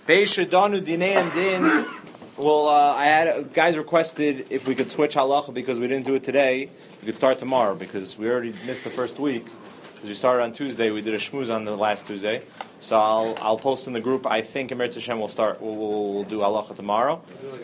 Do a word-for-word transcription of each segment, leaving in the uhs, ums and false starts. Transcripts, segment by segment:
Beishadanu Dineim Din. Well, uh, I had guys requested if we could switch halacha because we didn't do it today. We could start tomorrow because we already missed the first week. Because we started on Tuesday, we did a shmooze on the last Tuesday. So I'll I'll post in the group. I think Eretz Hashem will start. We'll, we'll, we'll do halacha tomorrow.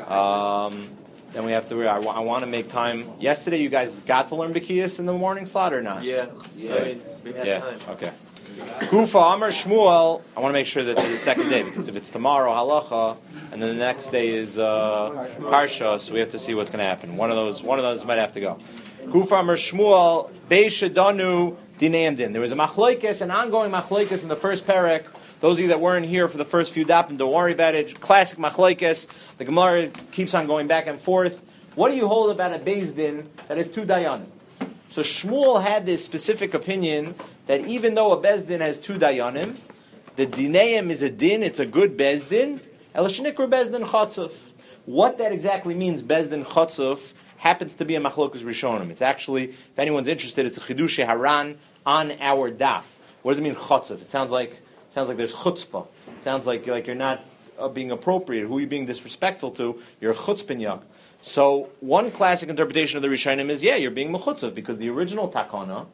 Um, then we have to. I, I want to make time. Yesterday, you guys got to learn B'kiyas in the morning slot or not? Yeah, yeah, yeah. We had yeah. time. Okay. Kufa Amar Shmuel. I want to make sure that there's a second day because if it's tomorrow halacha and then the next day is uh, parsha, so we have to see what's going to happen. One of those, one of those might have to go. Kufa Amar Shmuel Beishadanu Dineim Din. There was a machlokes, an ongoing machlokes in the first parak. Those of you that weren't here for the first few dapim, don't worry about it. Classic machlokes. The Gemara keeps on going back and forth. What do you hold about a beis din that is two dayanim? So Shmuel had this specific opinion that even though a beis din has two dayanim, the dineim is a din, it's a good beis din. El shenikra beis din chatzuf. What that exactly means, beis din chatzuf, happens to be a machlokas rishonim. It's actually, if anyone's interested, it's a chidush haran on our daf. What does it mean chatzuf? It sounds like it sounds like there's chutzpah. It sounds like like you're not uh, being appropriate. Who are you being disrespectful to? You're a chutzpinyak. So one classic interpretation of the Rishonim is, yeah, you're being mechutzav, because the original takana,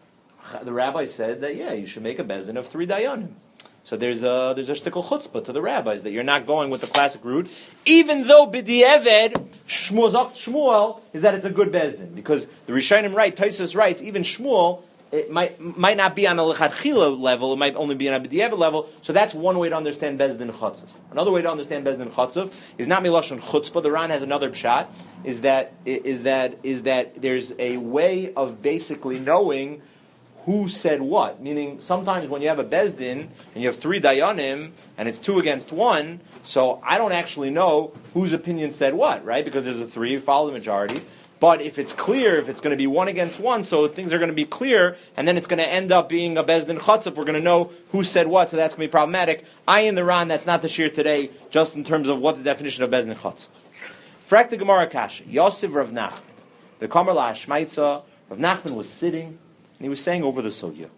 the rabbi said that, yeah, you should make a beis din of three dayanim. So there's a there's a shtickle chutzpah to the rabbis that you're not going with the classic route, even though b'di'eved Shmuel Shmuel is that it's a good beis din, because the Rishonim write, Tosfos writes, even Shmuel, it might might not be on a lechatchila level, it might only be on a b'di'eved level. So that's one way to understand beis din chatzuf. Another way to understand beis din chatzuf is not milashon chutzpah. The Ran has another pshat. Is that is that is that there's a way of basically knowing who said what. Meaning, sometimes when you have a beis din and you have three dayanim and it's two against one, so I don't actually know whose opinion said what, right? Because there's a three, you follow the majority. But if it's clear, if it's going to be one against one, so things are going to be clear, and then it's going to end up being a beis din chatzuf, we're going to know who said what, so that's going to be problematic. I in the Ran, that's not the shir today, just in terms of what the definition of beis din chatzuf. Frak the Gemara Kasha, Yosef Rav Nachman, the Kamar La Hashmaitza, Rav Nachman was sitting, and he was saying over the sugya.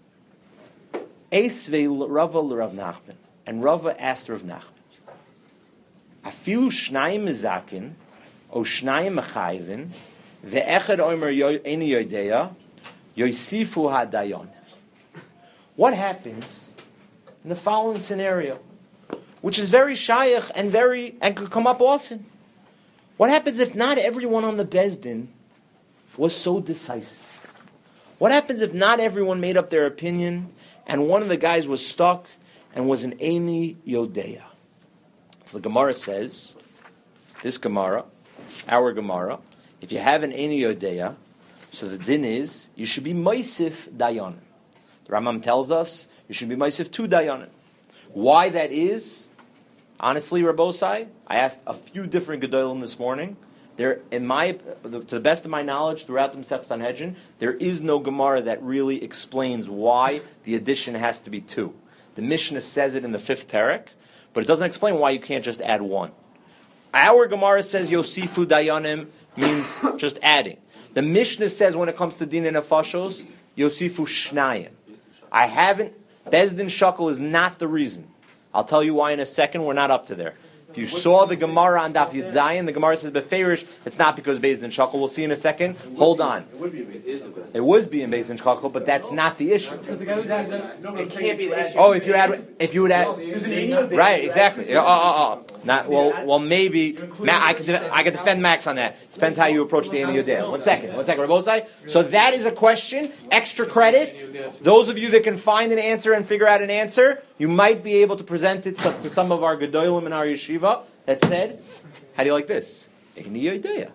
Eisvei Rava Rav Nachman, and Rava asked Rav Nachman, Afilu Shnayim Mizakin, O Shnayim Mechayvin, Ve'echad Omer Eini Yodeya, Yosifu HaDayon. What happens in the following scenario, which is very shayach and very and could come up often? What happens if not everyone on the beis din was so decisive? What happens if not everyone made up their opinion and one of the guys was stuck and was an Eini Yodeya? So the Gemara says, this Gemara, our Gemara, if you have an Eini Yodeya, so the din is, you should be Moisif Dayanim. The Rambam tells us, you should be Moisif two Dayanim. Why that is, honestly, Rabbosai, I asked a few different Gedolim this morning. There, in my, to the best of my knowledge, throughout the Masech Sanhedrin, there is no Gemara that really explains why the addition has to be two. The Mishnah says it in the fifth parak, but it doesn't explain why you can't just add one. Our Gemara says Yosifu Dayanim means just adding. The Mishnah says when it comes to Din and Nefashos, Yosifu Shnayim. I haven't, beis din shakel is not the reason. I'll tell you why in a second. We're not up to there. If you saw the Gemara on Daf Yud Zayin, the Gemara says Beferish, it's not because beis din shakel. We'll see in a second. Hold on. It would be in beis din shakel, but that's not the issue. It can't be the issue. Oh, if you had, if you would add, right, exactly. Oh, oh, oh. Not well. Well, maybe Ma- I could. I could defend Max on that. Depends how you approach the end of your day. One second. One second. Rabbosai. So that is a question. Extra credit. Those of you that can find an answer and figure out an answer, you might be able to present it to some of our gedolim in our yeshiva that said, "How do you like this?" Eini Yodeya.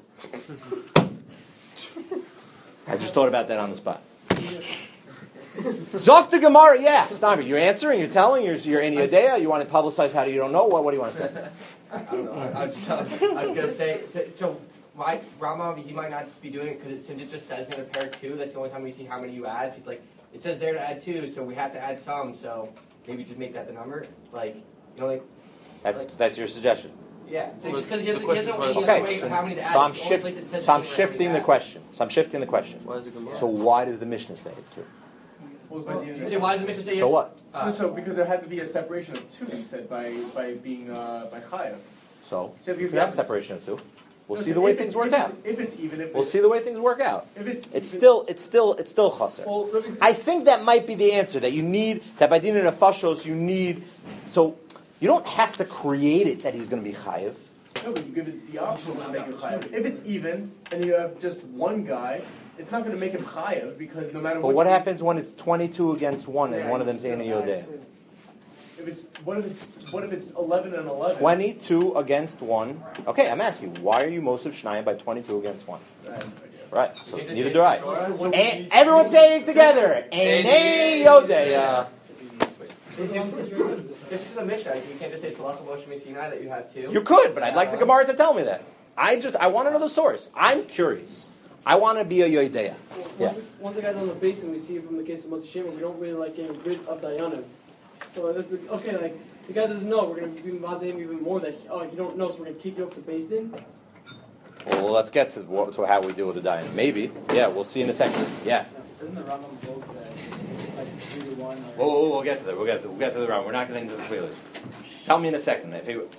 I just thought about that on the spot. Zok the Gemara, yeah. Stop it. You're answering, you're telling, you're, you're Eini Yodeya, you want to publicize how do you don't know? What, what do you want to say? I don't know. I, I was, just, I was going to say, so why Rama, he might not just be doing it because since it just says in the pair two, that's the only time we see how many you add. She's like, it says there to add two, so we have to add some, so maybe just make that the number. Like, you know, like... That's like, that's your suggestion. Yeah, Well, because so, he doesn't, the he doesn't, question he was- doesn't Okay, wait so, for how many to add. so I'm, It's shift, almost like it says so I'm something for how many shifting to the add. question. So I'm shifting the question. Why is it Gemara? So why does the Mishnah say it too? So why does the Mishnah say? So what? Uh, No, so because there had to be a separation of two, you said, by by being uh, by chayav. So, So if you you have have separation of two. We'll No, see so the way if things it's- work if out. it's- If it's even, if We'll it's, see the way things work out. if it's It's even- still, it's still, it's still chaser. Well, Rabbi- I think that might be the answer. That you need that by dinah nefashos, you need. So you don't have to create it that he's going to be chayiv. No, but you give it the option to make it chayav. If it's even and you have just one guy, it's not going to make him chayav because no matter But what. what you- happens when it's twenty-two against one and Yeah, one of you them's in a still add yodeh? two. If it's what if it's what if it's eleven and eleven? Twenty-two against one. Okay, I'm asking, why are you Mosif Shnayim by twenty-two against one? I have no idea. Right. So You just neither say do I. Torah? So And everyone say it together. Einei yodeh. If, if this is a Mishnah, you can't just say Salach Moshe Sinai that you have two. You could, but I'd like the Gemara to tell me that. I just, I want to know the source. I'm curious. I want to be a Yodeya. Yeah. Once, once the guy's on the base and we see from the case of Moshe Shema, we don't really like getting rid of Dayanim. So it's like, okay, like the guy doesn't know, we're going to be mazayim even more that oh you don't know, so we're going to keep you up to base then. Well, let's get to, what, to how we deal with the Dayan. Maybe. Yeah, we'll see in a second. Yeah. Doesn't the Rambam hold that it's like three to one? Or We'll, we'll, we'll get to that. We'll get to, we'll get to the round. We're not getting into the clearly. Tell me in a second. If you...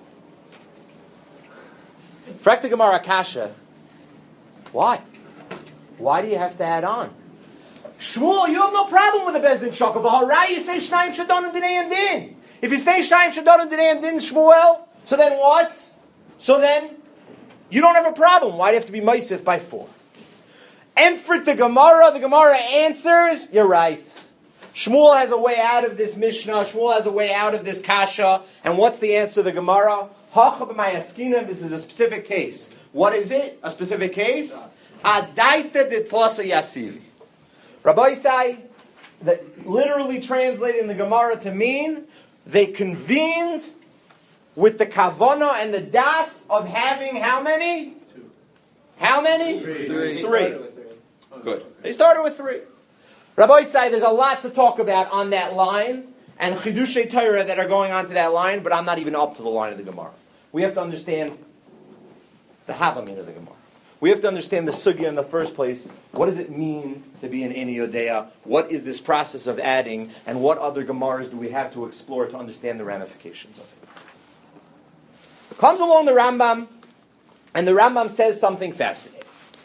Frekta Gemara Kasha. Why? Why do you have to add on? Shmuel, you have no problem with the Bezdin Shaka. V'harai, you say Shnayim Shadonim Dinei Din. If you say Shnayim Shadonim Dinei Din, Shmuel, so then what? So then, you don't have a problem. Why do you have to be Meisif by four? Emfrit the Gemara, the Gemara answers, you're right. Shmuel has a way out of this Mishnah. Shmuel has a way out of this Kasha. And what's the answer to the Gemara? Hacha b'mayaskina, this is a specific case. What is it? A specific case? Adaita de tlasa yasivi. Rabbi Isai, that literally translating the Gemara to mean, they convened with the kavana and the das of having how many? Two. How many? Three. Three. Three. Good. They started with three. Rabbi Isai, there's a lot to talk about on that line and Chidushei Torah that are going on to that line, but I'm not even up to the line of the Gemara. We have to understand the Havamin of the Gemara. We have to understand the sugya in the first place. What does it mean to be an Ini Yodea? What is this process of adding? And what other Gemaras do we have to explore to understand the ramifications of it? Comes along the Rambam, and the Rambam says something fascinating.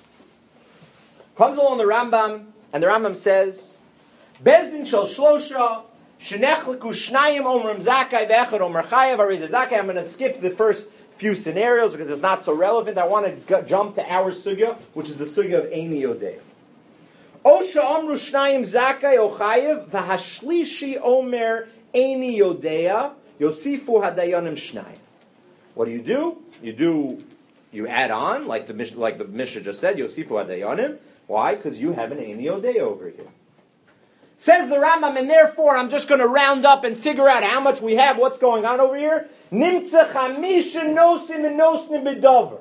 Comes along the Rambam, and the Rambam says, Bezdin shel shlosha, shenechliku shnayim omrim zakai ve'echad omer chayav arizah zakai. I'm going to skip the first few scenarios because it's not so relevant. I want to g- jump to our sugya, which is the sugya of Eini Yodea. Osha amru shnayim zakai o chayav v'hashlishi omer Eini Yodea yosifu hadayanim shnayim. What do you do? You do, you add on, like the Mish- like the Mishnah just said, yosifu hadayanim. Why? Because you have an Eini Yodea over here. Says the Rambam, and therefore I'm just going to round up and figure out how much we have, what's going on over here. Nimtza chamisha nosim and nosnim bedover.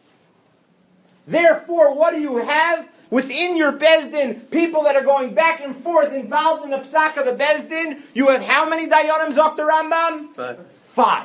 Therefore, what do you have within your Bezdin? People that are going back and forth involved in the psak of the Bezdin. You have how many dayanim, Zok the Rambam? Five. Five.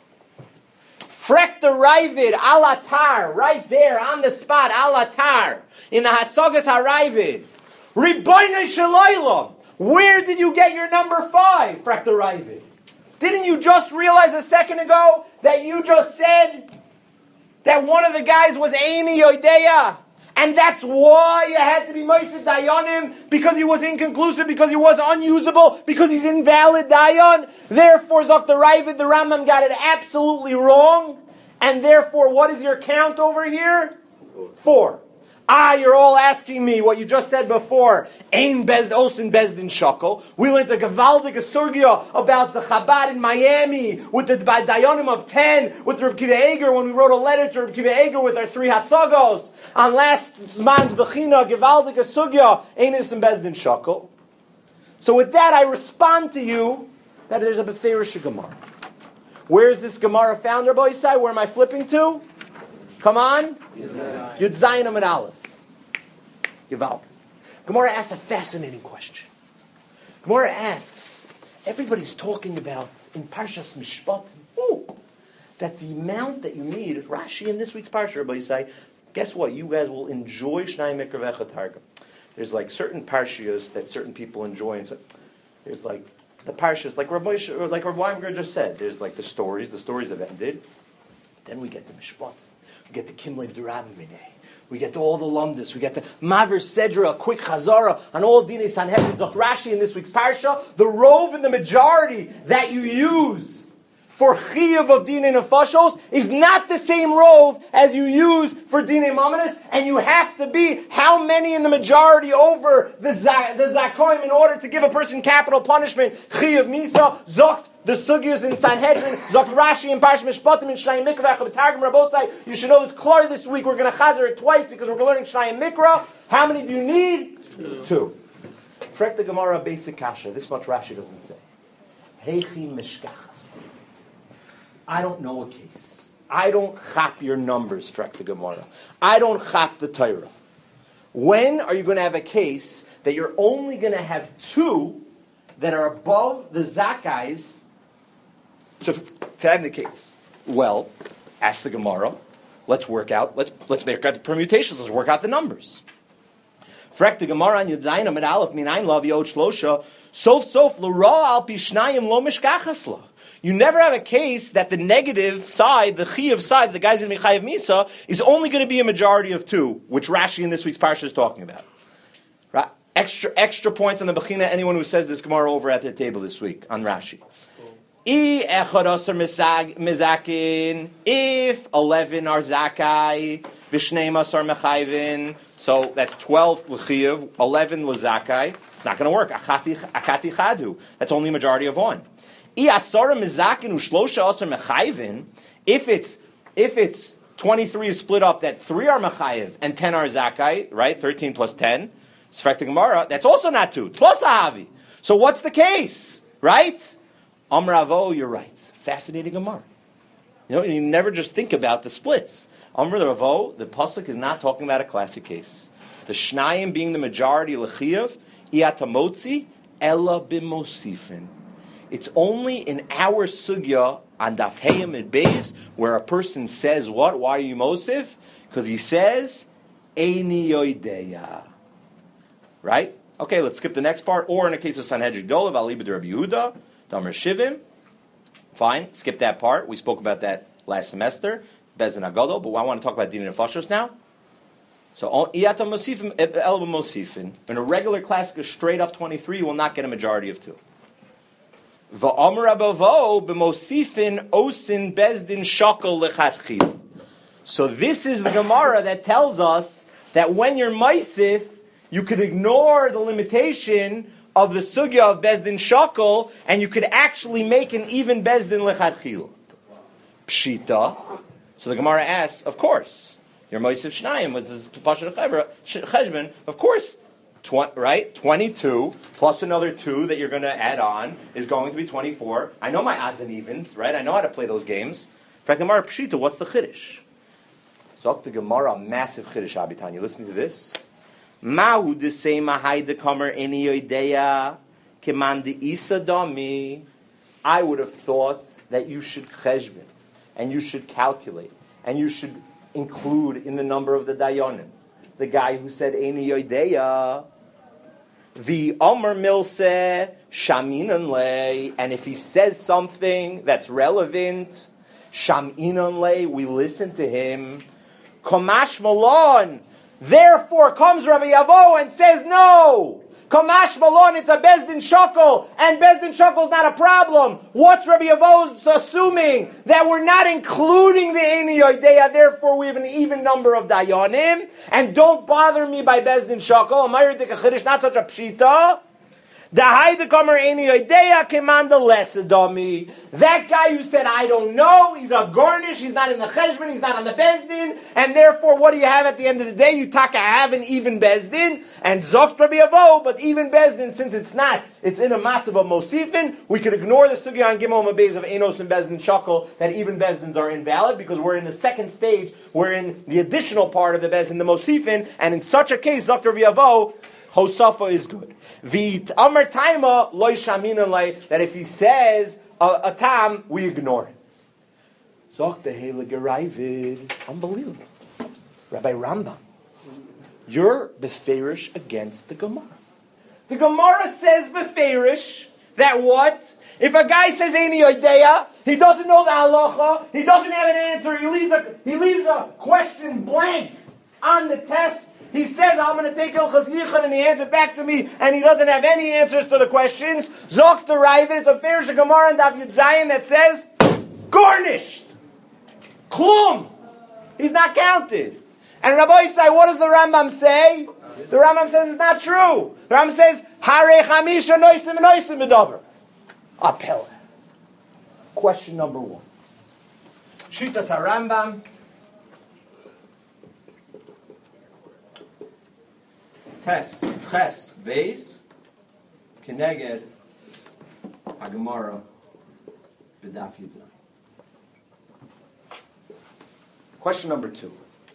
Frek the Ravid, alatar, right there on the spot, alatar, in the Hasagas HaRavid. Ribono shel olam. Where did you get your number five, Frek the Ravid? Didn't you just realize a second ago that you just said that one of the guys was Eini Yodea? And that's why you had to be Moshe Dayanim, because he was inconclusive, because he was unusable, because he's invalid Dayan. Therefore, Zok the Ravid, the Rambam got it absolutely wrong. And therefore, what is your count over here? Four. Ah, you're all asking me what you just said before. Ein Bezd Osin Bezdin Shakel. We learned a Gavaldik Surgia about the Chabad in Miami with the Dayanim of ten, with Reb Kiva Eger when we wrote a letter to Reb Kiva Eger with our three Hasagos. On last Zman's Bechina, Gavaldik Surgia, Ein Osin Bezdin Shakel. So with that, I respond to you that there's a Beferish Gemara. Where is this Gemara found, Rabbi Yisai? Where am I flipping to? Come on. Yud Zayin Amud Aleph. Gival. Gemara asks a fascinating question. Gemara asks, everybody's talking about in Parshas Mishpat, ooh, that the amount that you need, Rashi in this week's Parsha, Rabbi Yisai, guess what? You guys will enjoy Shnai Mikra V'Echad Targum. there's like certain parshias that certain people enjoy, and so there's like the parshas, like Rabbi Moshe, or like Rabbi Weinberger just said. There's like the stories. The stories have ended. Then we get the mishpat. We get the kimlev d'Rabbi Minei. We get to all the lumdis. We get the Maver Sedra, a quick chazara on all Dinei Sanhedrin. Zok Rashi in this week's parsha. The rove and the majority that you use for chiyuv of Dinei Nefashos is not the same rove as you use for Dinei Mamonos, and you have to be how many in the majority over the za- the zakoim in order to give a person capital punishment. Chiyuv Misa, Zok. The sugyas in Sanhedrin, Zok Rashi and Parsh Mishpatim and Shnayim Mikra, Targum Rabosai. You should know this clearly this week. We're going to chazer it twice because we're learning Shnayim Mikra. How many do you need? Two. Two. Frek the Gemara basic kasha. This much Rashi doesn't say. Heichi mishkachas. I don't know a case. I don't chap your numbers, Frek the Gemara. I don't chap the Torah. When are you going to have a case that you're only going to have two that are above the zakais to, to have the case? Well, ask the Gemara. Let's work out. Let's let's make out the permutations. Let's work out the numbers. Frek the Gemara on Yudzayin Amid Aleph Minayin Lav Yod Shlosha Sof Sof L'Ra Al Pi Shnayim Lo Mishkachasla. You never have a case that the negative side, the chiyuv side, the guys in Mechayev Misa, is only going to be a majority of two, which Rashi in this week's parsha is talking about. Right? Extra extra points on the Bechina. Anyone who says this Gemara over at their table this week on Rashi. If eleven are zakai, v'shneim asar mechayvin, so that's twelve l'chiyuv, eleven l'zakai. It's not going to work. Akati akati chadu. That's only a majority of one. If it's if it's twenty-three is split up, that three are mechayev and ten are zakai, right? Thirteen plus ten. Sfek the Gemara. That's also not two. Plus ahavi. So what's the case, right? Amravo, you're right. Fascinating Gemara. You know, you never just think about the splits. Amravo, the pasuk is not talking about a classic case. The Shnayim being the majority l'chiyuv, iatamotzi ella b'mosifin. It's only in our sugya on Daf Heyam and Beis where a person says what? Why are you mosif? Because he says eini yoideya. Right? Okay, let's skip the next part. Or in the case of Sanhedrin Dolav, Alibad Rabbi Yehuda, Damar Shivim. Fine, skip that part. We spoke about that last semester. Bezin Agadol, but I want to talk about Dinei Nefashos now. So, Iyata Mosifim, Elba Mosifin. In a regular classic, a straight up twenty-three, you will not get a majority of two. Va'amr abavo b'mosifin osin bezdin shakel lechatchil. So this is the Gemara that tells us that when you're Maisif, you could ignore the limitation of the sugya of bezdin shakel, and you could actually make an even bezdin lechatchil. Pshita. So the Gemara asks, of course, you're Maisif Shnayim, which is Pashat Cheshbon, of course. Tw- right? twenty-two plus another two that you're going to add on is going to be twenty-four. I know my odds and evens, right? I know how to play those games. In fact, Gemara Pshita, what's the Chiddush? So the Gemara, massive Chiddush, Abitan. You listen to this? Ma'u desei mahai dekamer eni yodeya keman de'isa dami. I would have thought that you should cheshbon, and you should calculate, and you should include in the number of the dayanim the guy who said eni yodeya. The Omer Milse Shaminan Le, and if he says something that's relevant, Shaminan Le, we listen to him. Kamash Malon, therefore comes Rabbi Yavo and says no. Kamash Malon, it's a Bezdin Shakel, and Bezdin Shakel is not a problem. What's Rabbi Yavo's assuming? That we're not including the Eini Yodeya, therefore we have an even number of Dayanim, and don't bother me by Bezdin Shakel. Not such a Pshita. That guy who said, I don't know, he's a garnish, he's not in the cheshbon, he's not on the bezdin, and therefore what do you have at the end of the day? You taka have an even bezdin, and zokt Rabbi Avo, but even bezdin, since it's not, it's in a matzav of mosifin, we could ignore the sugya on Gimel Mabez of Enos and Bezdin Shakel, that even bezdins are invalid, because we're in the second stage, we're in the additional part of the bezdin, the mosifin, and in such a case, zokt Rabbi Avo, Hosafa is good. V'it amar taima loy shaminan lay, that if he says a, a tam, we ignore him. Zok the Heilige Ravid, unbelievable. Rabbi Rambam, you're beferish against the Gemara. The Gemara says beferish that what? If a guy says Eini Yodeya, he doesn't know the halacha, he doesn't have an answer, he leaves a, he leaves a question blank on the test. He says, I'm going to take Ilchas Yichud, and he hands it back to me, and he doesn't have any answers to the questions. Zok the Ravid, it's a Ferish Gemara and Daf Yud Zayin that says, garnished. Klum. He's not counted. And Rabbi Yisai, what does the Rambam say? The Rambam says it's not true. The Rambam says, Hare Chamisha Noisim Noisim Medover. Appel. Question number one. Shitas HaRambam. Tes, Ches, Beis, Keneged, HaGemara, B'daf Yud Zayin. Question number two.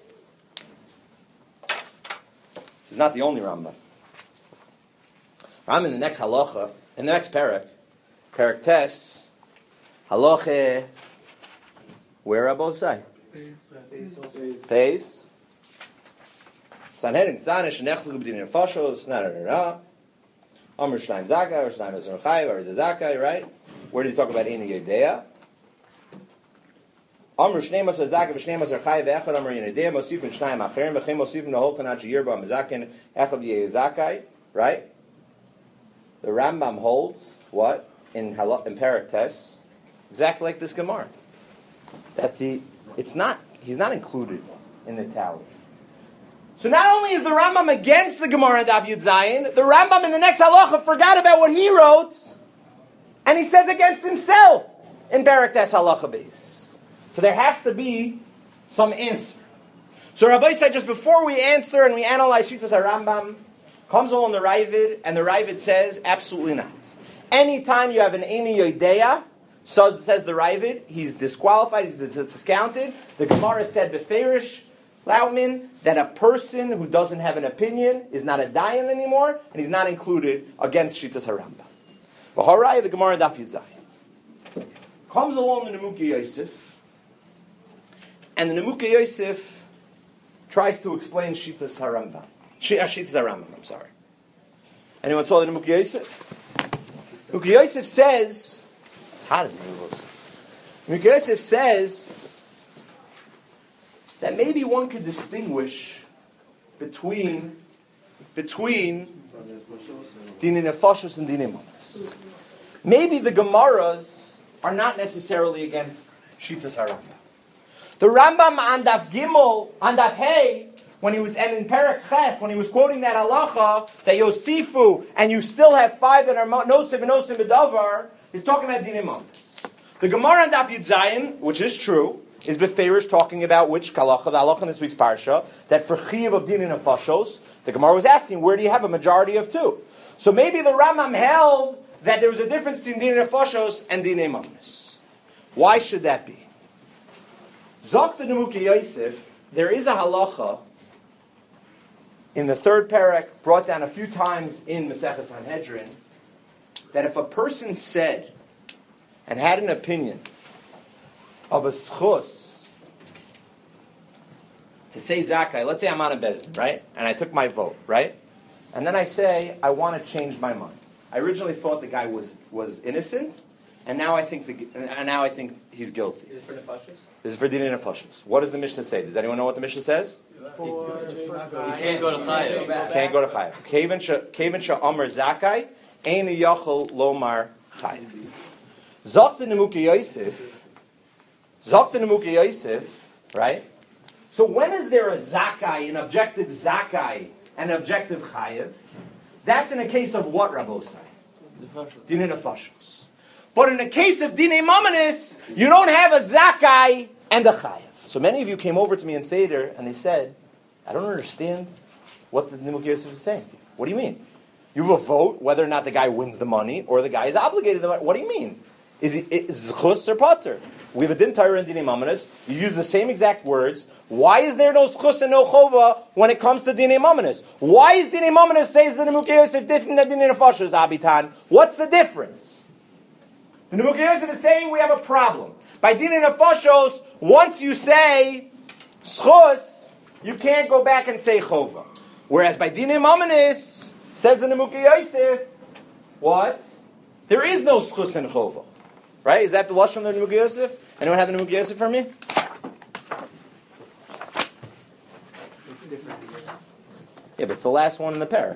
This is not the only Rambam. Rambam in the next halacha, in the next parak, parak Tes, halacha, where are both sides? Peis. Sanhedrin, Tzanish, Nechlu, B'din, Fashos, Narara, Amr Shnaim Zakai, or Shnaim Azor Chai, or Zakai, right? Where does he talk about Eini Yodeya? Amr Shneim Azor Zakai, V'Shneim Azor Chai, V'Echad Amr Eini Yodeya, Mosif and Shnaim Acherim, V'Chem Mosif and Nahol Kanach Yirba, Mazakin, Echad V'Yeh Zakai, right? The Rambam holds, what? In, Hal- in Parak Tes, exactly like this Gemara. That the, it's not, he's not included in the tally. So not only is the Rambam against the Gemara and Daf Yud Zayin, the Rambam in the next halacha forgot about what he wrote, and he says against himself in Barak Tes halacha base. So there has to be some answer. So Rabbi said just before we answer and we analyze Shitas HaRambam, comes along the Ravid, and the Ravid says absolutely not. Anytime you have an Eini Yodeya, so says the Ravid, he's disqualified, he's discounted. The Gemara said beferish Laumin, that a person who doesn't have an opinion is not a dayan anymore, and he's not included against Shitas HaRambam. V'harai, the Gemara Daf Yud Zayin. Comes along the Nemuka Yosef, and the Nemuka Yosef tries to explain Shitas HaRambam. Shitas HaRambam, I'm sorry. Anyone saw the Nemuka Yosef? Nemuka Yosef says, it's hot in here. Nemuka Yosef says that maybe one could distinguish between between Dini Nefashos and Dini Mamas. Maybe the Gemaras are not necessarily against Shitas HaRambam. The Rambam on Daf Gimel, on Daf Hey, when he was, and in Perek Ches, when he was quoting that halacha, that Yosifu, and you still have five that are Nosif and Nosif B'davar, he's talking about Dini Mamas. The Gemara on Daf Yud Zayin, which is true, is Beferish talking about which halacha, the halacha in this week's parsha, that for Chiyav of Dinin and Fashos, the Gemara was asking, where do you have a majority of two? So maybe the Rambam held that there was a difference between Dinin and Fashos and Dinei Mamas. Why should that be? Zok the Nemuka Yosef, there is a halacha in the third parak, brought down a few times in Maseches Sanhedrin, that if a person said and had an opinion of a schus to say Zakai, let's say I'm on a bezdin, right? And I took my vote, right? And then I say, I want to change my mind. I originally thought the guy was, was innocent, and now I think the, and now I think he's guilty. Is it for nefashos? This is for Dinei Nefashos. What does the Mishnah say? Does anyone know what the Mishnah says? For, You can't go to Chayav. Can't go to Chayav. Kevan she'amar Zakai, ein yachol lomar Chayav. Zok the Nemuka Yosef, Zok the Nemuka Yosef, right? So when is there a Zakai, an objective Zakai, and an objective Chayav? That's in a case of what, Rabbosai? Dinei Nefashos. But in the case of Dinei Mamanis, you don't have a Zakai and a Chayav. So many of you came over to me in Seder, and they said, I don't understand what the Nemuka Yosef is saying to you. What do you mean? You have a vote whether or not the guy wins the money, or the guy is obligated to the money. What do you mean? Is he is Zchus or Pater? We have a Din Torah and Dinei Mamanis. You use the same exact words. Why is there no Zchus and no Chova when it comes to Dinei Mamanis? Why is Dinei Mamanis says the Nemuka Yosef different than Dinei Nefashos, Abitan? What's the difference? The Nemuka Yosef is saying we have a problem. By Dinei Nefashos, once you say Zchus, you can't go back and say Chova. Whereas by Dinei Mamonis, says the Nemukei Yosef, what? There is no schus and chova. Right? Is that the lashon of the Nemukei Yosef? Anyone have the Nemukei Yosef for me? Yeah, but it's the last one in the pair.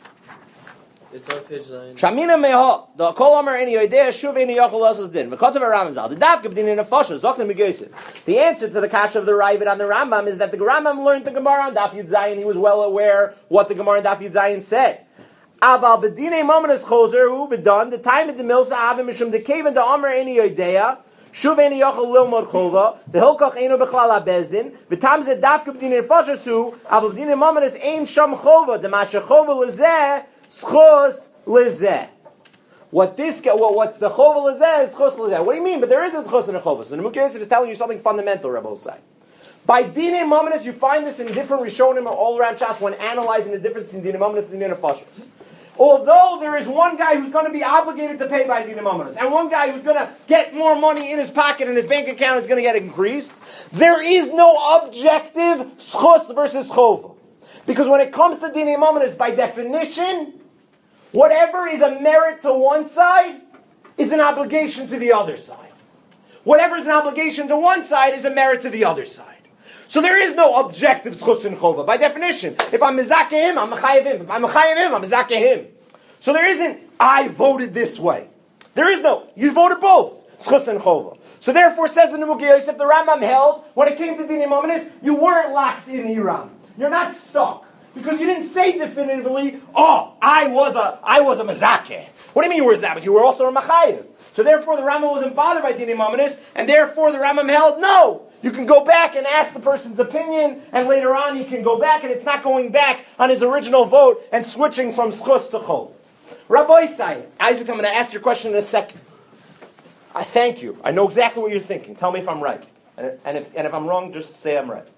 It's on page nine. Shamina meha the kol amar any idea shuv any yachol osas din. Because of a Rambam the daf givdin in a fasha zoktem Megosef. The answer to the kasha of the Ravid on the Rambam is that the Rambam learned the Gemara on Daf Yud Zayin. He was well aware what the Gemara on Daf Yud Zayin said. Aval bedinei momenas chozer who bedon the time of the milsa avim mishum the cave and the amar any idea. Shuv any yachol lilmod chova the hilkach eino bechlal abezdin v'tam ze daf givdin in fasha su aval bedinei momenas ein sham chova the masha chova lezeh. Schos lezeh. What this guy, what, what's the chova lezeh is schos lezeh. What do you mean? But there is a schos and a chova. So the Nemukei Yosef is telling you something fundamental, Rabbi Osai. By dinei momenas, you find this in different rishonim all around Shas when analyzing the difference between dinei momenas and dinei nefashos. Although there is one guy who's going to be obligated to pay by dinei momenas, and one guy who's going to get more money in his pocket and his bank account is going to get increased, there is no objective schos versus chova. Because when it comes to dinei momenas, by definition, whatever is a merit to one side is an obligation to the other side. Whatever is an obligation to one side is a merit to the other side. So there is no objective schus and chova. By definition, if I'm mezakeh him, I'm mechayev him. If I'm mechayev him, I'm mezakeh him. So there isn't, I voted this way. There is no, you voted both, schus and chova. So therefore, says the Nemukei Yosef, the Rambam held, when it came to dinei momenas, you weren't locked in Iran. You're not stuck. Because you didn't say definitively, oh, I was a I was a mezakeh. What do you mean you were a zabak? You were also a machayev. So therefore the Rambam wasn't bothered by dinei momenas, and therefore the Rambam held, no. You can go back and ask the person's opinion, and later on you can go back, and it's not going back on his original vote and switching from schus to chol. Rabbi Isai, Isaac, I'm going to ask your question in a second. I thank you. I know exactly what you're thinking. Tell me if I'm right. And, and, if, and if I'm wrong, just say I'm right.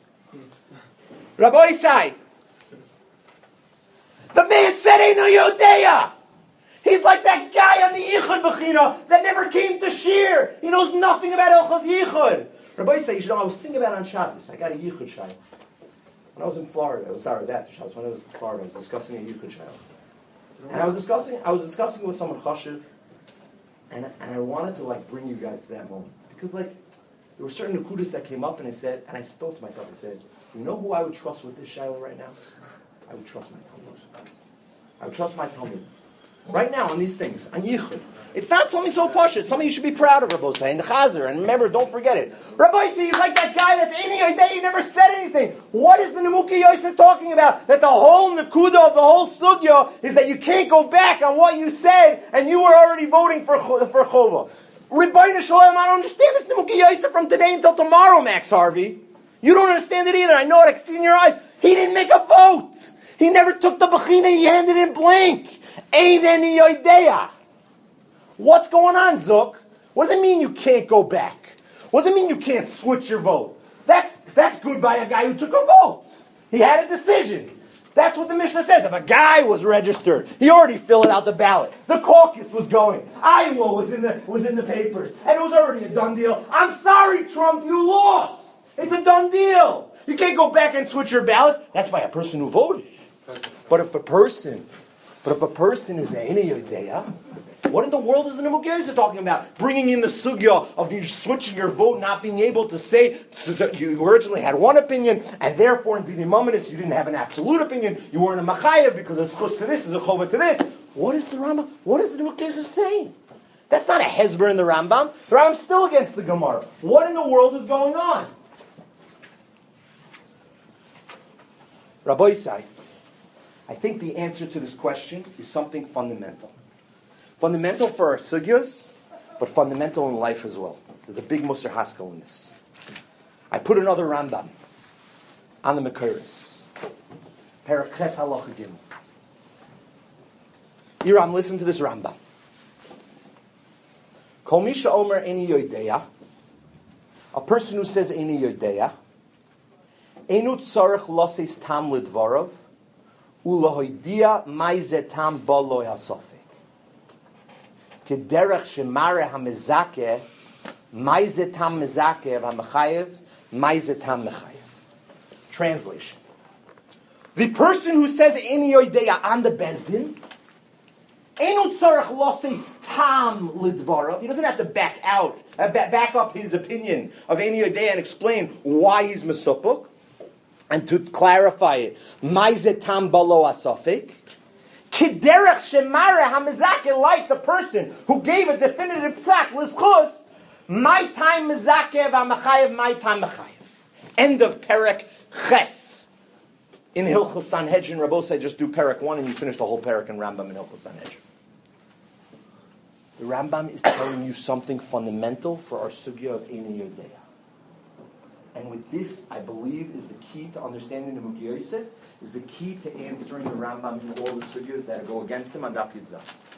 Rabbi Isai, the man said ain't no Yodea. He's like that guy on the Yichud Bechina that never came to Shir. He knows nothing about Elchos Yichud. Rabbi said, you know, I was thinking about on Shabbos. I got a Yichud Shayla. When I was in Florida, I was sorry, I was after Shabbos. When I was in Florida, I was discussing a Yichud Shayla. And I was discussing, I was discussing with someone Chashiv, and and I wanted to like bring you guys to that moment because like there were certain Nakudas that came up, and I said, and I thought to myself, I said, you know who I would trust with this Shayla right now? I would trust my Talmud. I would trust my Talmud. Right now on these things, on Yichud. It's not something so posh, it's something you should be proud of, Rabbi Say, and the Chazer, and remember, don't forget it. Rabbi Say, he's like that guy that's any day, he never said anything. What is the Nemukei Yosef talking about? That the whole Nakuda of the whole Sugya is that you can't go back on what you said, and you were already voting for, for Chova. Rabbi Shalom, I don't understand this Nemukei Yosef from today until tomorrow, Max Harvey. You don't understand it either, I know it, I can see in your eyes. He didn't make a vote. He never took the Bechina, he handed in blank. Ain't any idea. What's going on, Zook? What does it mean you can't go back? What does it mean you can't switch your vote? That's, that's good by a guy who took a vote. He had a decision. That's what the Mishnah says. If a guy was registered, he already filled out the ballot. The caucus was going. Iowa was in the, was in the papers. And it was already a done deal. I'm sorry, Trump, you lost. It's a done deal. You can't go back and switch your ballots. That's by a person who voted. But if a person, but if a person is a Yodea, what in the world is the Nemukei Yosef talking about? Bringing in the sugya of you switching your vote, not being able to say so that you originally had one opinion, and therefore in Dinei Momenas you didn't have an absolute opinion. You weren't a machayev because it's chus to this, is a chova to this. What is the Rambam? What is the Nemukei Yosef saying? That's not a hezber in the Rambam. The Rambam's still against the Gemara. What in the world is going on? Rabbi Isai, I think the answer to this question is something fundamental. Fundamental for our sugyas, but fundamental in life as well. There's a big Musar Haskell in this. I put another Rambam on the Mekayros. Paraches Halacha Gimel. Iram, listen to this Rambam. Kol Misha Omer Eni Yodeya, a person who says Eni Yodeya, Enu Tzarech Loses Tam Lidvarav, Ulahoidia Maize Tam Bolo Hasofik. Kederech Shemare HaMezakeh, Maize Tam Mezakeh HaMechayev, Maize Tam Mechayev. Translation. The person who says Eini Yodeya on the Bezdin, Einu tzarech loses tam lidvarav. He doesn't have to back out, uh, back, back up his opinion of Eini Yodeya and explain why he's mesupuk. And to clarify it, Maize tam balo asafik. Kiderech shemare hamizake, like the person who gave a definitive psak l'schus, my time mizakev amachayev, my time machayev. End of Perek Ches. In Hilchos Sanhedrin, Rabbosai, just do Perek one and you finish the whole Perek in Rambam in Hilchos Sanhedrin. The Rambam is telling you something fundamental for our sugya of Eini Yodeya. And with this, I believe, is the key to understanding the Mukhi Yosef, is the key to answering the Rambam in all the sugyas that go against him on Daf Yud Zayin.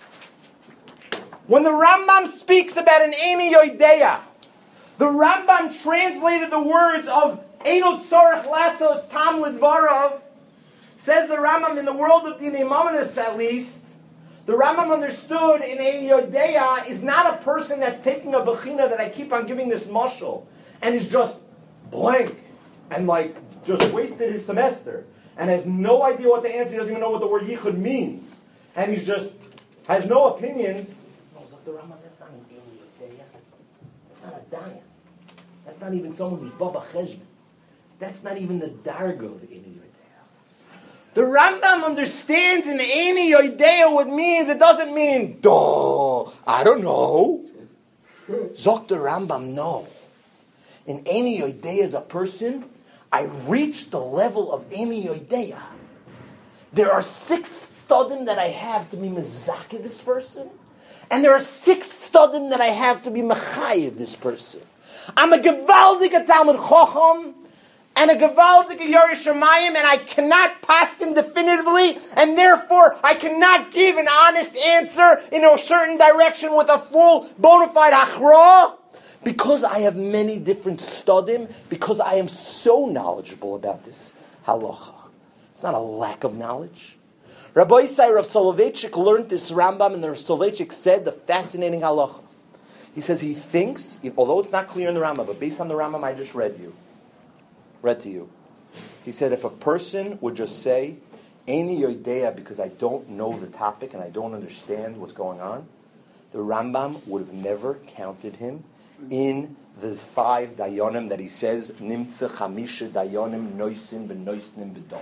When the Rambam speaks about an Eini Yodeya, the Rambam translated the words of Eino Tzorech Lasos Tam Lidvarav, says the Rambam in the world of Dinei Mamonos at least, the Rambam understood in Eini Yodeya is not a person that's taking a bechina that I keep on giving this mashal, and is just blank, and like, just wasted his semester, and has no idea what to answer, he doesn't even know what the word yichud means, and he's just, has no opinions. No, the Rambam, that's not an Eini Yodeya. That's not a dayan. That's not even someone who's Baba Cheshbon. That's not even the darga of Eini Yodeya. The Rambam understands in Eini Yodeya what means. It doesn't mean, duh, I don't know. Zok the Rambam, no. In Eini Yodeya as a person, I reach the level of Eini Yodeya. There are six studim that I have to be mezakeh this person, and there are six studim that I have to be mechayev this person. I'm a gewaldige Talmud Chacham and a gewaldige Yerush Shamayim, and I cannot pass him definitively, and therefore I cannot give an honest answer in a certain direction with a full bona fide hachra, because I have many different studim, because I am so knowledgeable about this halacha. It's not a lack of knowledge. Rabbi Yisai Rav Soloveitchik learned this Rambam, and the Rav Soloveitchik said the fascinating halacha. He says he thinks, although it's not clear in the Rambam, but based on the Rambam I just read you, read to you, he said if a person would just say, Eini Yodeya, because I don't know the topic and I don't understand what's going on, the Rambam would have never counted him in the five dayonim that he says, Nimtza Chamisha dayonim noisin b'noisnim b'dom.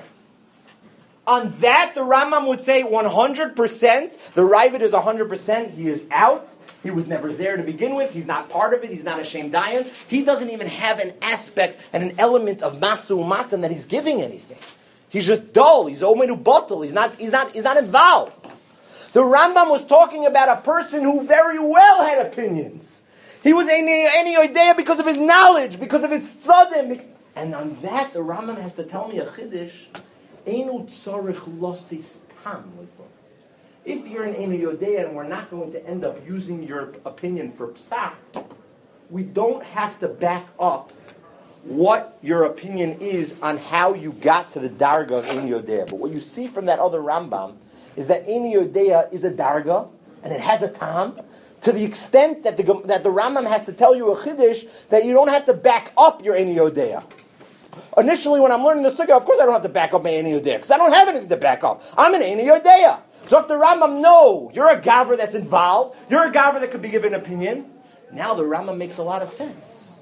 On that, the Rambam would say one hundred percent, the Ravid is one hundred percent, he is out. He was never there to begin with. He's not part of it. He's not a Shem Dayan. He doesn't even have an aspect and an element of Masu Matan that he's giving anything. He's just dull. He's Omenu Batal. He's not, he's not, he's not involved. The Rambam was talking about a person who very well had opinions. He was Eini Yodeya because of his knowledge, because of his tzadim. And on that, the Rambam has to tell me a chiddush. Einu tzarich losis tam. If you're an Eini Yodeya and we're not going to end up using your opinion for psak, we don't have to back up what your opinion is on how you got to the darga of Eini Yodeya. But what you see from that other Rambam is that Eini Yodeya is a darga, and it has a tam, to the extent that the, that the Rambam has to tell you a chiddush that you don't have to back up your Eini Yodeya. Initially, when I'm learning the sugya, of course I don't have to back up my Eini Yodeya, because I don't have anything to back up. I'm an Eini Yodeya. So if the Rambam, no, you're a Gavra that's involved, you're a Gavra that could be given an opinion, now the Rambam makes a lot of sense.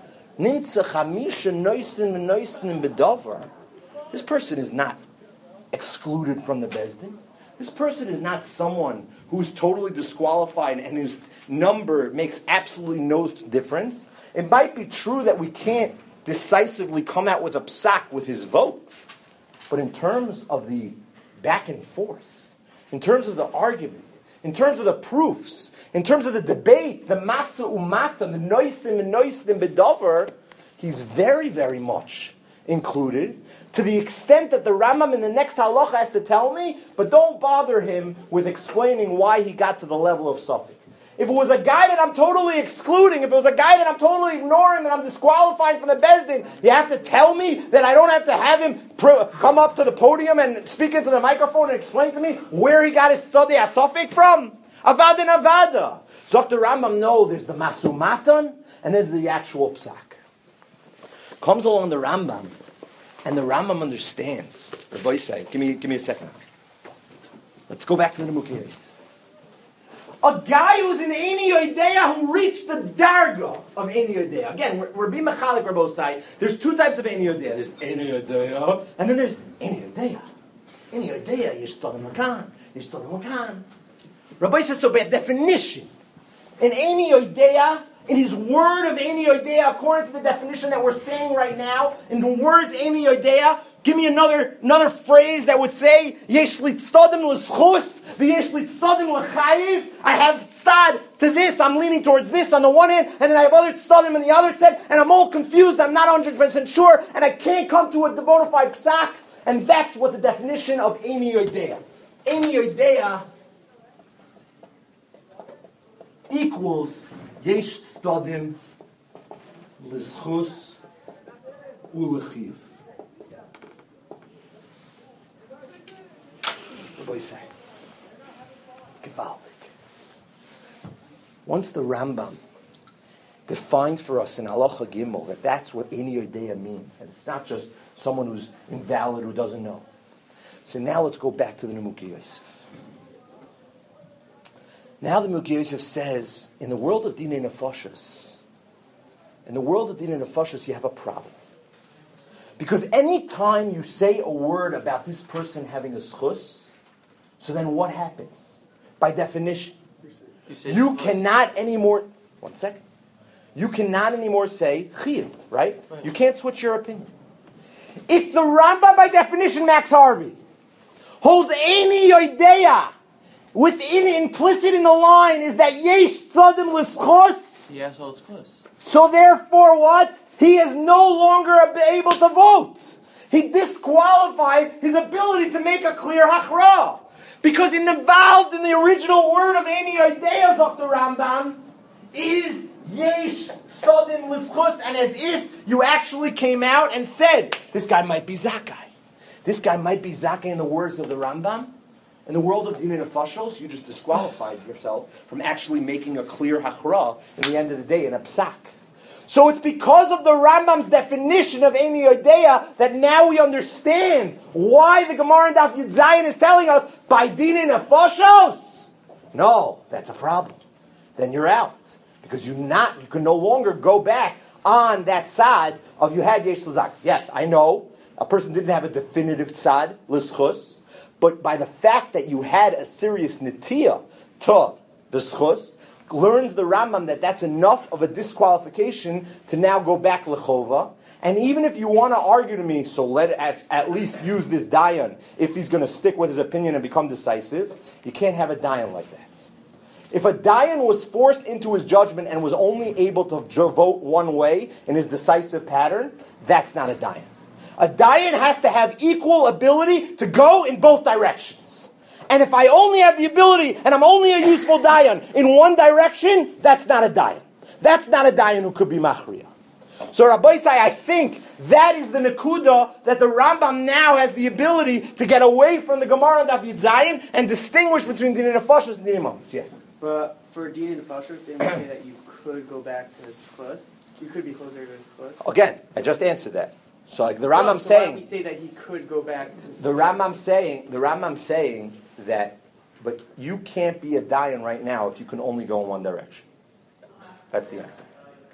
This person is not excluded from the Bezdin. This person is not someone who's totally disqualified and whose number makes absolutely no difference. It might be true that we can't decisively come out with a psak with his vote, but in terms of the back and forth, in terms of the argument, in terms of the proofs, in terms of the debate, the masa umata, the noisim and noisim bedover, he's very, very much included, to the extent that the Rambam in the next halacha has to tell me, but don't bother him with explaining why he got to the level of Suffolk. If it was a guy that I'm totally excluding, if it was a guy that I'm totally ignoring, that I'm disqualifying from the Bezdin, you have to tell me that I don't have to have him pr- come up to the podium and speak into the microphone and explain to me where he got his study asofik from? Avada and avada. Zok the Rambam, no, there's the masumatan and there's the actual psak. Comes along the Rambam And the Rambam understands. Rabbi say, give me, give me a second. Let's go back to the Nimukiyos. A guy who's an Eini Yodeya who reached the Darga of Eini Yodeya. Again, we're, we're being mechalik Rabbi say. There's two types of Eini Yodeya. There's Eini Yodeya, and then there's Eini Yodeya. Eini Yodeya, you're studying Lakan, you're studying Lakan. Rabbi says, so by definition, an Eini Yodeya, in his word of Eini Yodeya, according to the definition that we're saying right now, in the words Eini Yodeya, give me another another phrase that would say, Yesh li tzadim l'schus, v'yesh li tzadim l'chayiv. I have tzad to this, I'm leaning towards this on the one hand, and then I have other tzadim on the other side, and I'm all confused, I'm not one hundred percent sure, and I can't come to a bona fide psak, and that's what the definition of Eini Yodeya. Eini Yodeya equals Yesh tzadim l'schus u'lechiv. What do you say? It's gewaltig. Once the Rambam defined for us in Halacha Gimel that that's what Eini Yodeya means, and it's not just someone who's invalid who doesn't know. So now let's go back to the Nimukei Yosef. Now the Nimukei Yosef says, in the world of Dinei Nefashos, in the world of Dinei Nefashos, you have a problem. Because any time you say a word about this person having a schus, so then what happens? By definition, you, you cannot anymore, one second, you cannot anymore say chiyuv, right? You can't switch your opinion. If the Rambam, by definition, Max Harvey, holds Eini Yodeya, within, implicit in the line is that yesh tzadim l'schos. Yes, all schos. So therefore what? He is no longer able to vote. He disqualified his ability to make a clear hachra. Because involved in the original word of Eini Yodeya, Dr. Rambam, is yesh tzadim l'schos, and as if you actually came out and said, this guy might be Zakai. This guy might be Zakai in the words of the Rambam. In the world of Dinei Nefashos, you just disqualified yourself from actually making a clear hachra in the end of the day in a psak. So it's because of the Rambam's definition of Eini Yodeya that now we understand why the Gemara in Daf Yud Zayin is telling us by Dinei Nefashos. No, that's a problem. Then you're out because you not you can no longer go back on that tzad of you had yesh l'zaks. Yes, I know a person didn't have a definitive tzad l'schus. But by the fact that you had a serious netiya to the schus, learns the Rambam that that's enough of a disqualification to now go back lechova. And even if you want to argue to me, so let at, at least use this dayan if he's going to stick with his opinion and become decisive, you can't have a dayan like that. If a dayan was forced into his judgment and was only able to vote one way in his decisive pattern, that's not a dayan. A dayan has to have equal ability to go in both directions. And if I only have the ability, and I'm only a useful dayan in one direction, that's not a dayan. That's not a dayan who could be machriya. So Rabbi Say, I think that is the nekuda that the Rambam now has the ability to get away from the Gemara and Daf Yud Zayin and distinguish between Dinei Nefashos and Dinei Mamos. Yeah. But for Dinei Nefashos, didn't we say that you could go back to his schus? You could be closer to his schus? Again, I just answered that. So like the Rambam no, so saying, why don't we say that he could go back to the Rambam saying, the Rambam saying that, but you can't be a dayan right now if you can only go in one direction. That's the answer.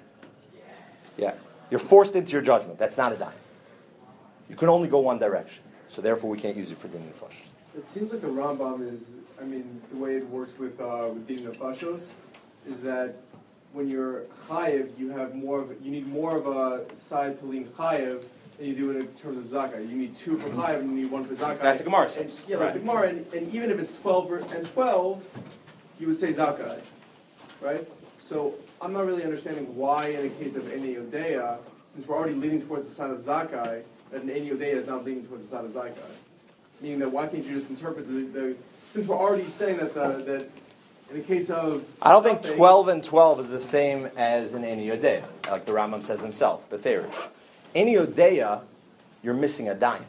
Yeah, you're forced into your judgment. That's not a dayan. You can only go one direction, so therefore we can't use it for Dinei Nefashos. It seems like the Rambam is, I mean, the way it works with uh, with Dinei Nefashos is that when you're chayev, you have more of you need more of a side to lean chayev than you do in terms of zakai. You need two for chayev and you need one for zakai. That the Gemara says. And, yeah, like the Gemara, and, and even if it's twelve and twelve, you would say zakai, right? So I'm not really understanding why, in the case of Eini Yodeya, since we're already leaning towards the side of zakai, that an Eini Yodeya is not leaning towards the side of zakai. Meaning that why can't you just interpret the, the since we're already saying that the that in the case of I don't think twelve and twelve is the same as an Eini Yodeya, like the Rambam says himself, Betherish. Eini Yodeya, you're missing a dayan.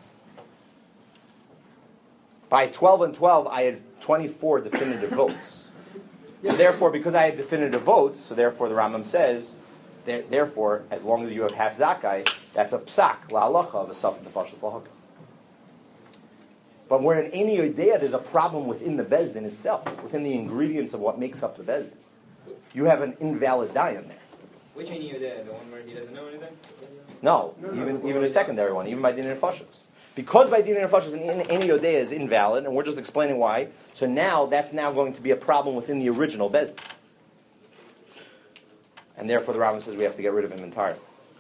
By twelve and twelve, I had twenty-four definitive votes. So therefore, because I had definitive votes, so therefore the Rambam says, there, therefore, as long as you have half zakai, that's a psak la'alacha of a safek nefashos lahaka. But where in Eini Yodea, there's a problem within the bezdin itself, within the ingredients of what makes up the bezdin. You have an invalid dayan there. Which Eini Yodea? The one where he doesn't know anything? No, No, no, even no, even no, a secondary one, even by din nefashos. Because by din nefashos and Eini Yodea is invalid, and we're just explaining why. So now that's now going to be a problem within the original bezdin, and therefore the Rambam says we have to get rid of him entirely.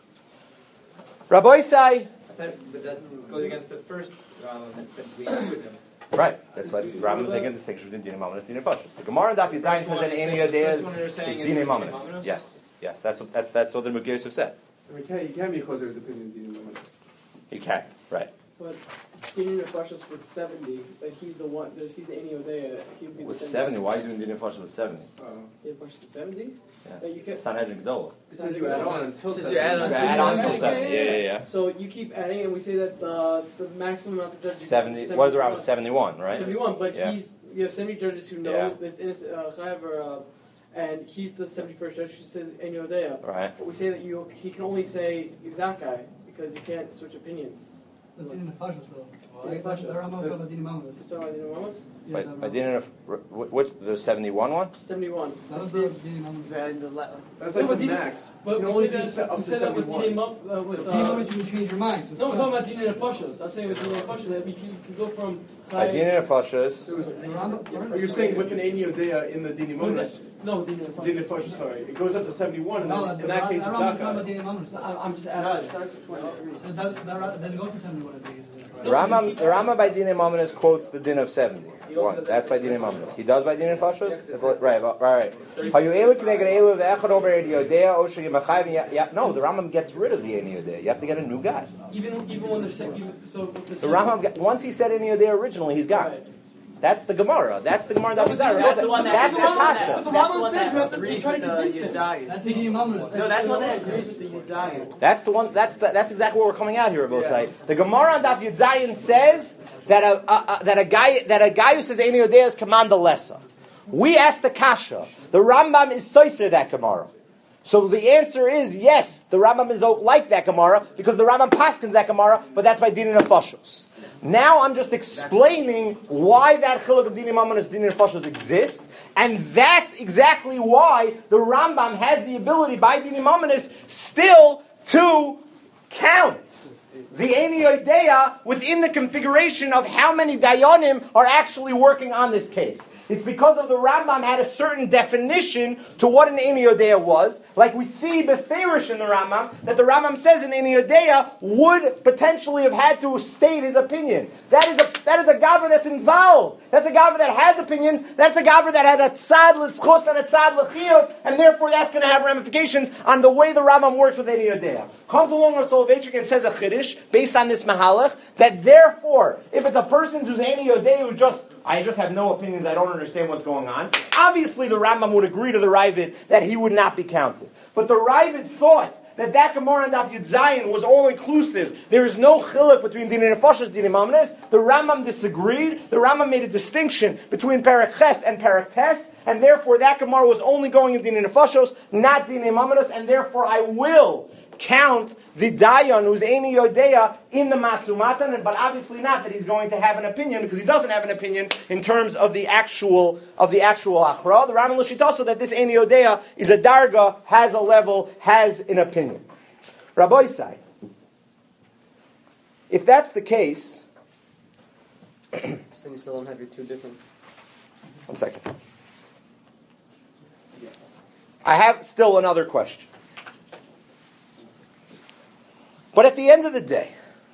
Rabbi Isai. I thought, but that goes against the first Rambam that said we include him. Right, that's why Rambam making a distinction between din mamonos and din nefashos. The Gemara in Daf Yud Zayin says that Eini Yodea is din mamonos. Yes, yes, that's what that's that's what the Mugir have said. I mean, can't, you can't be Chozer's opinion to the He can, right. But Dinin Nefashos with seventy, but he's the one, there's, he's the Eini Yodea, he would be the With same- seventy, why are you doing din nefashos with seventy? Uh, Dinin Nefashos with seventy? Yeah. But you can, Sanhedrin Gedolah. it says you add on until Says seven. you add on You until add on seven. till seventy. Yeah, yeah, yeah. so you keep adding, and we say that the, the maximum amount of judges is Seventy. What is around seventy-one, right? seventy-one, but Yeah. he's, you have seventy judges who know Yeah. that it's innocent, uh, chayav or, uh, and he's the seventy-first judge who says Eini Yodea. Right. But we say that you, he can only say Zakai, because you can't switch opinions. That's in the Fashos, though. Dinin Right? The Nefashos. Rambam That's- talks about Dinin Mamonos. So talking about Dinin Mamos? Yeah, By, that by Rambam. din nef- which the seventy-one one? seventy-one. That was the Dinin Mamonos. Then the le- That's No, like but the Dinin- max. But You can we only say do that, se- up we to say that with seventy-one. Dinin Mop, uh, with, Dinin uh, Mamonos, you can change your mind. So no, we're it's talking fine. about Dinin Nefashos. I'm saying with Dinin Nefashos that you can, you can go from By din Chayav. nefashos. It was- The Rambam- Oh, you're saying with an Eini Yodea in the Dini With Monas, the- No, with Dinin Dini Nefashos. Nefashos, sorry, it goes up to seventy-one, and No, then the in that case it's Rambam talks about Zakai. Dinin Mamonos. I- I'm just No, it asking. starts with twenty-three. So that, that, then go to seventy-one, I think. is The right. Rambam, the Rambam by din mamonos quotes the din of seventy. One. That's by din mamonos. He does by din nefashos. That's what- Right, right, right. Are you able to make an elu ve'echad over Eini Yodea? Osher yemachayv? Yeah, yeah. No, the Rambam gets rid of the Eini Yodea. You have to get a new guy. Even even when they're saying, even- so with the The Rambam, get- once he said Eini Yodea originally, he's got. Right. That's the Gemara. That's the Gemara that was there. That's the one that- That's the that's the one that- Tasha. But the That's the Rambam one says that we have to agrees try to with the convince him. Yudzayin. That's the Dinin Mamonos. No, that's one that agrees with the Yudzayin. That's the one. That's the, that's exactly what we're coming out here, Abosai. The Gemara on Daf Yud Zayin says that a, a, a that a guy that a guy who says Eini Yodea is Commander Lessa. We asked the Kasha. The Rambam is soiser that Gemara. So the answer is yes. The Rambam is like that Gemara because the Rambam paskins that Gemara, but that's by Dinin Nefashos. Now I'm just explaining why that chiluk of Dinin Mamonos, Dinin Nefashos exists, and that's exactly why the Rambam has the ability by Dinin Mamonos still to count the Eini Yodea within the configuration of how many Dayanim are actually working on this case. It's because of the Rambam had a certain definition to what an Eini Yodea was. Like we see Beferish in the Rambam, that the Rambam says an Eini Yodea would potentially have had to state his opinion. That is a that is a Gavra that's involved. That's a Gavra that has opinions. That's a Gavra that had a tzad l'schus and a tzad l'chiyuv, and therefore that's going to have ramifications on the way the Rambam works with Eini Yodea. Comes along with Soloveitchik and says a chiddush based on this mahalach that therefore, if it's a person who's Eini Yodea who just I just have no opinions, I don't understand what's going on. Obviously, the Rambam would agree to the Ravid that he would not be counted. But the Ravid thought that that Gemara and Daf Yud Zayin was all inclusive. There is no chiluk between Dinin Nefashos and Dinin Mamonos. The Rambam disagreed. The Rambam made a distinction between Perek Ches and Perek Tes, and therefore that Gemara was only going in Dinin Nefashos, not Dinin Mamonos, and therefore I will count the Dayan who's Eini Yodea in the Masumatan, but obviously not that he's going to have an opinion because he doesn't have an opinion in terms of the actual of the actual Achra. The Rambam Lashita also that this Eini Yodea is a darga, has a level, has an opinion. Rabbi Isai, if that's the case, So you still don't have your two difference. one second. I have still another question. But at the end of the day,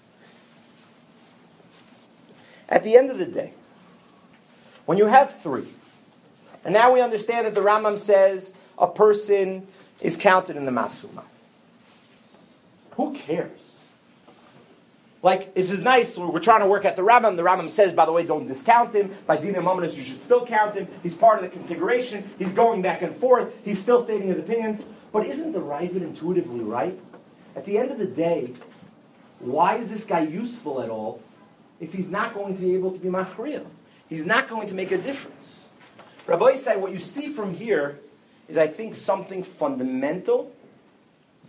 at the end of the day, when you have three, and now we understand that the Rambam says a person is counted in the Masuma. Who cares? Like, this is nice, we're trying to work at the Rambam. The Rambam says, by the way, don't discount him. By Dina Mamonos, you should still count him. He's part of the configuration. He's going back and forth. He's still stating his opinions. But isn't the Ravid intuitively right? At the end of the day, why is this guy useful at all if he's not going to be able to be machriya? He's not going to make a difference. Rabbi said, what you see from here is, I think, something fundamental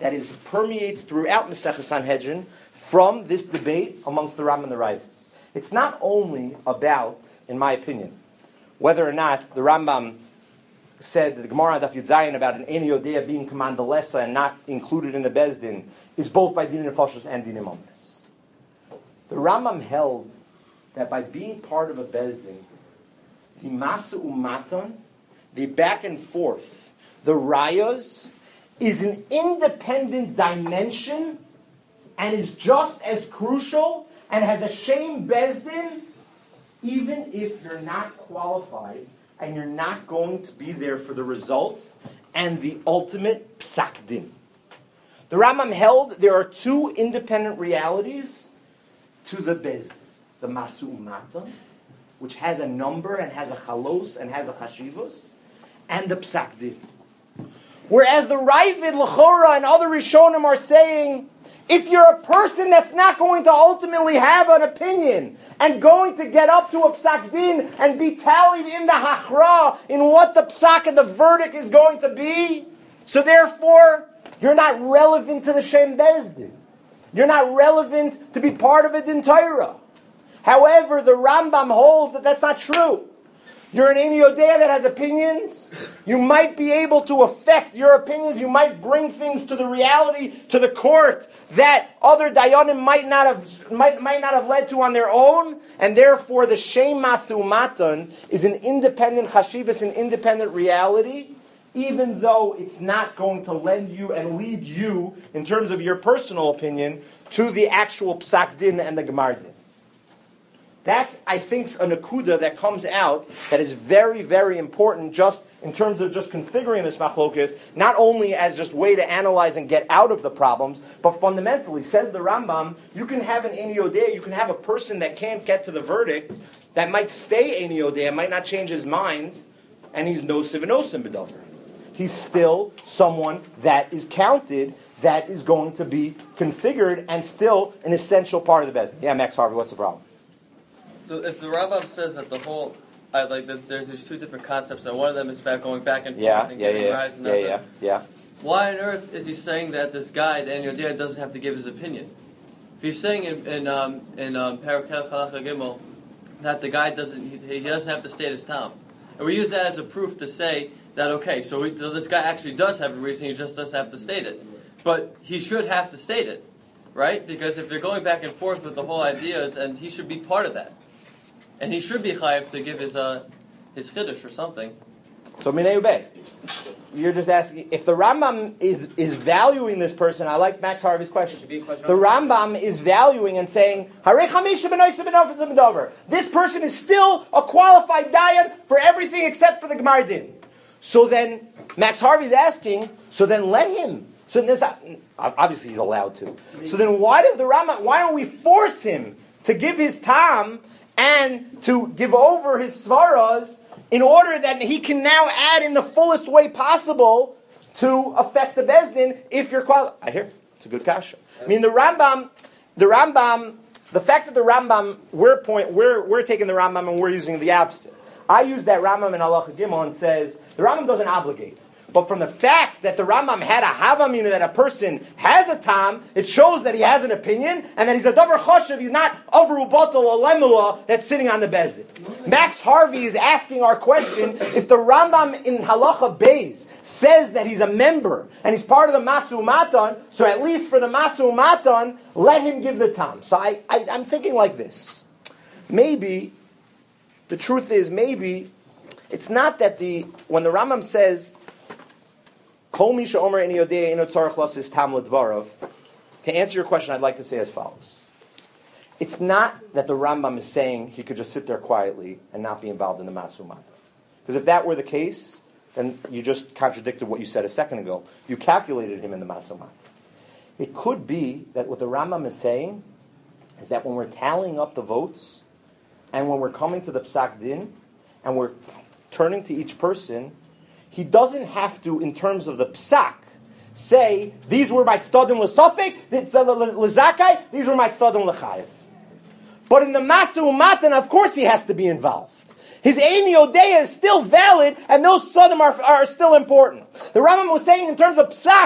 that is permeates throughout Maseches Sanhedrin from this debate amongst the Ram and the Rav. It's not only about, in my opinion, whether or not the Rambam said that the Gemara Daf Yud Zayin about an Ein Yodea being Kamandalesa and not included in the Bezdin is both by Dinin Nefashos and Dinin Omnes. The Rambam held that by being part of a Bezdin, the Masa Umaton, the back and forth, the Rayos, is an independent dimension and is just as crucial and has a shame Bezdin, even if you're not qualified and you're not going to be there for the result and the ultimate psak din. The Rambam held there are two independent realities to the Bezdin. The Masu Umaton, which has a number and has a chalos and has a chashivos, and the psak din. Whereas the Ravid, L'chora, and other Rishonim are saying, if you're a person that's not going to ultimately have an opinion and going to get up to a psak din and be tallied in the hachra in what the psak and the verdict is going to be, so therefore you're not relevant to the Shem Bezdin. You're not relevant to be part of a din Torah. However, the Rambam holds that that's not true. You're an Ein Yodea that has opinions. You might be able to affect your opinions. You might bring things to the reality, to the court, that other Dayanim might not have might, might not have led to on their own. And therefore, the Shem Masu Matan is an independent chashivas, an independent reality, even though it's not going to lend you and lead you, in terms of your personal opinion, to the actual psak din and the gemar din. That's, I think, a nakuda that comes out that is very, very important just in terms of just configuring this machlokas, not only as just way to analyze and get out of the problems, but fundamentally, says the Rambam, you can have an Ein Yodea, you can have a person that can't get to the verdict, that might stay Ein Yodea, might not change his mind, and he's nosiv and osim b'davar. He's still someone that is counted, that is going to be configured, and still an essential part of the business. Yeah, Max Harvey, what's the problem? So if the Rambam says that the whole, I like that there's, there's two different concepts, and one of them is about going back and forth yeah, and yeah, giving yeah, rise and yeah, that's yeah, it. yeah. Why on earth is he saying that this guy, the Ein Yodea, doesn't have to give his opinion? If he's saying in in um, in um, Parakel Chalacha Gimel that the guy doesn't he, he doesn't have to state his tam, and we use that as a proof to say that okay, so, we, so this guy actually does have a reason, he just doesn't have to state it, but he should have to state it, right? Because if they're going back and forth with the whole ideas, and he should be part of that. And he should be chayav to give his uh, his chiddush or something. So minei ubei. You're just asking if the Rambam is is valuing this person. I like Max Harvey's question. The Rambam is valuing and saying, "Harei chamisha b'noisa b'nofes b'dover." This person is still a qualified dayan for everything except for the gemar din. So then Max Harvey's asking. So then let him. So this, obviously he's allowed to. So then why does the Rambam? Why don't we force him to give his tam? And to give over his svaras in order that he can now add in the fullest way possible to affect the Bezdin if you're qualified. I hear it's a good kasha. I mean the Rambam, the Rambam, the fact that the Rambam we're point we're we're taking the Rambam and we're using the opposite. I use that Rambam in Halacha Gimel and says the Rambam doesn't obligate. But from the fact that the Rambam had a havamina that a person has a tam, it shows that he has an opinion and that he's a davar choshev. He's not avru batal or lemula that's sitting on the bezdin. Max Harvey is asking our question: if the Rambam in Halacha Beis says that he's a member and he's part of the Masu Matan, so at least for the Masu Matan, let him give the tam. So I, I, I'm thinking like this: maybe the truth is maybe it's not that the when the Rambam says. To answer your question, I'd like to say as follows. It's not that the Rambam is saying he could just sit there quietly and not be involved in the Masu Matan. Because if that were the case, then you just contradicted what you said a second ago. You calculated him in the Masu Matan. It could be that what the Rambam is saying is that when we're tallying up the votes, and when we're coming to the Psak Din, and we're turning to each person, he doesn't have to, in terms of the psak, say, these were my tztadim l'safek, l'zakai, these were my tztadim l'chayev. But in the Masu Matan, of course he has to be involved. His Ein Yodea is still valid, and those tztadim are, are still important. The Rambam was saying in terms of psak,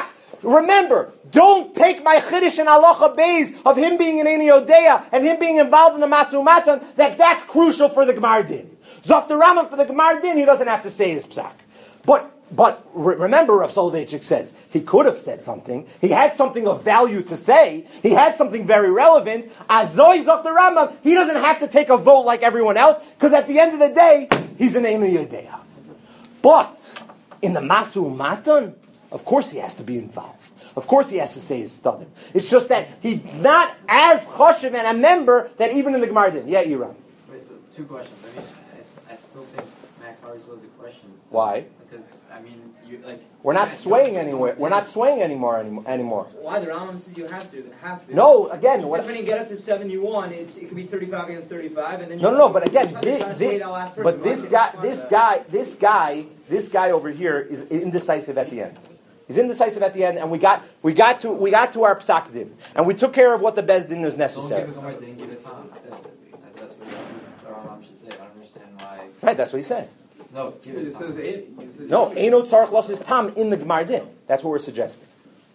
remember, don't take my chiddush and halacha beis of him being an Eini Odeya and him being involved in the Masu Matan, that that's crucial for the Gemar Din. Zok the Rambam for the Gemar Din, he doesn't have to say his psak. But But re- remember, Rav Soloveitchik says, he could have said something. He had something of value to say. He had something very relevant. Azoi Zok the Rambam, he doesn't have to take a vote like everyone else, because at the end of the day, he's an Eini Yodeya. But in the Masu Matan, of course he has to be involved. Of course he has to say his studim. It's just that he's not as choshev and a member that even in the Gemara Din. Yeah, Iran. Wait, so two questions. I mean, I, s- I still think Max Harvey still has a question. So, Why? Because, I mean, you like... We're not Max swaying Harvey- anywhere. We're not swaying anymore anymore. anymore. Why? The Rambam says you have to. Have to. No, again, So what, when you get up to seventy-one, it's, it could be thirty-five against thirty-five, and then you no, no, no. But again, try to- try to thi- sway thi- that last person. but Why this not guy, respond this to that? guy, this guy, this guy over here is indecisive at the end. He's indecisive at the end, and we got we got to we got to our psak din, and we took care of what the beis din was necessary. Don't give it Gemara, didn't give it time. That's it. That's, that's what, that's what the Rambam should say. I don't understand why... Right, that's what he's saying. No, give it It time. says it. it says No, it. Eino Tzarech Los Tam in the Gemar Din. That's what we're suggesting.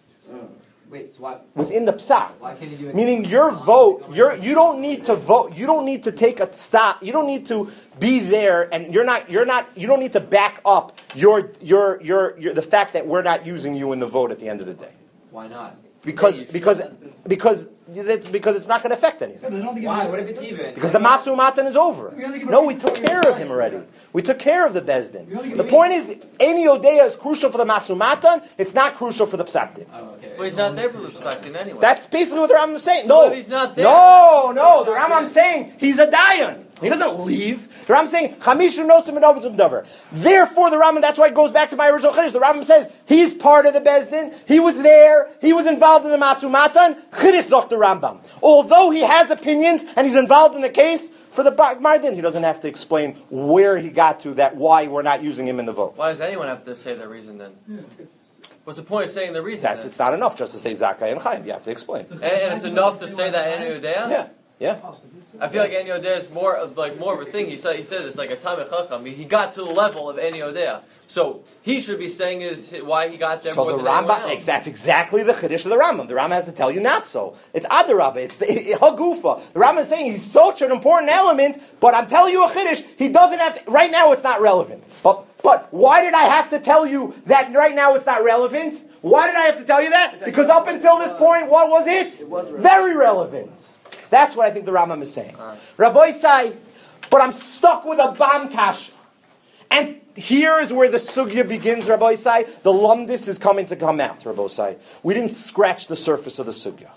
Wait, so why... Within the psak. Why can't you do it? Meaning your vote, your you don't need to vote. You don't need to take a stop. You don't need to be there, and you're not. You're not. You don't need to back up your your your, your the fact that we're not using you in the vote at the end of the day. Why not? Because Yeah, you because should. because that's because it's not going to affect anything. Why? What if it's even? Because the Masu Matan is over. No, we took care of him already. We took care of the Bezdin. The point is, Eini Odeya is crucial for the Masu Matan. It's not crucial for the Psak Din. Oh, okay. Well, he's not there for the Psak Din anyway. That's basically what the Rambam is saying. So No, if he's not there- no, no. The Rambam is saying he's a Dayan. He doesn't leave. The Rambam is saying Chamishu Nosim and Obetzum Dover. Therefore, the Rambam. That's why it goes back to my original Chiddush. The Rambam says he's part of the Bezdin. He was there. He was involved in the Masu Matan. Chiddush Zok the Rambam. Although he has opinions and he's involved in the case for the Gemar Din, he doesn't have to explain where he got to that. Why we're not using him in the vote. Why does anyone have to say the reason then? What's the point of saying the reason That's then? it's not enough just to say Zakai and Chaim. You have to explain. And, and it's enough to say that Eni Odeya? Yeah, yeah. I feel like Eni Odeya is more of like more of a thing. He said he said it's like a Tamei Chacham. I mean, he got to the level of Eni Odeya, so he should be saying is why he got there So more the than anyone Rambam, else. that's exactly the Chiddush of the Rambam. The Rambam has to tell you not so. It's Adarabah. It's the Hagufa. The Rambam is saying he's such an important element, but I'm telling you a Chiddush, he doesn't have to, right now it's not relevant. But, but why did I have to tell you that right now it's not relevant? Why did I have to tell you that? Because up until this point, what was it? Very relevant. That's what I think the Rambam is saying. Rabbi Sai, but I'm stuck with a Bam Kasha. And here is where the sugya begins, Rabbi Sai. The lumdis is coming to come out, Rabbi Sai. We didn't scratch the surface of the sugya.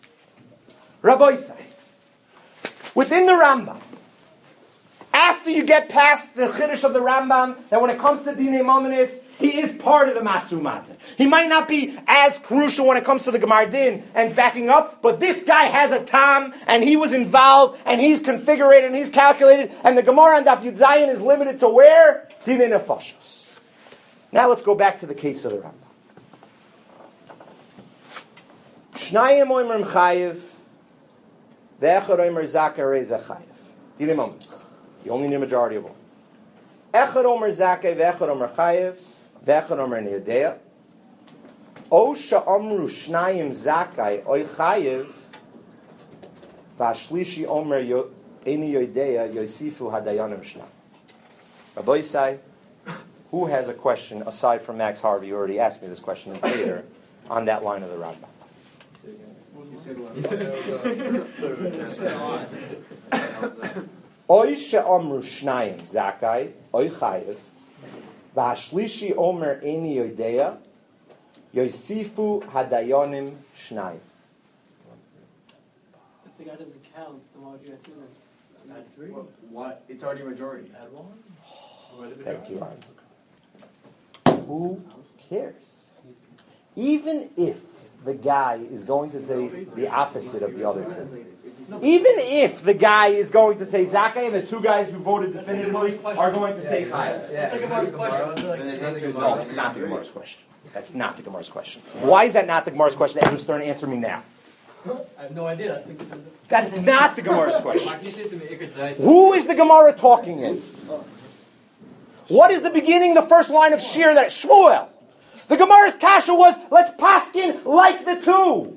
Rabbi Sai, within the Rambam, after you get past the chiddush of the Rambam, that when it comes to Dinei Mominis, he is part of the Masu Matan. He might not be as crucial when it comes to the Gemar Din and backing up, but this guy has a tam, and he was involved, and he's configured, and he's calculated, and the Gemara on Daf Yud Zayin is limited to where? Dinei Nefashos. Now let's go back to the case of the Rambam. Shnayim oimer chayiv, ve'echad oimer zakar reza chayiv. Dinei Mominis. You only need a majority of them. Echad omer zakei, ve'echad omer chayiv, ve'echad omer niyadeya. O sha'amru shnayim zakei, oy chayiv, v'ashlishi omer eni yodeya, yosifu hadayanim shnayim. Rabbi Yisai, who has a question aside from Max Harvey? You already asked me this question in Seder on that line of the Rambam. Oy she'amru shnayim zakai, oy chayiv, v'ashlishi omer eni yodeya, yosifu hadayanim shnayim. If the guy doesn't count, then why would you add two then? Add three? What? what? It's already a majority. Add one? Thank you, Isaac. Who cares? Even if the guy is going to say the opposite of the other two. Even if the guy is going to say Zakai and the two guys who voted definitively are going to say Chayav. It's like a Gemara's question. No, it's not the Gemara's question. That's not the Gemara's question. Why is that not the Gemara's question? Ezra Stern, answer me now. I have no idea. I think That's not the Gemara's question. Mark, you said to me, Iker Zayt. Who is the Gemara talking in? What is the beginning, the first line of Shir that Shmuel? The Gemara's kasha was, let's paskin like the two.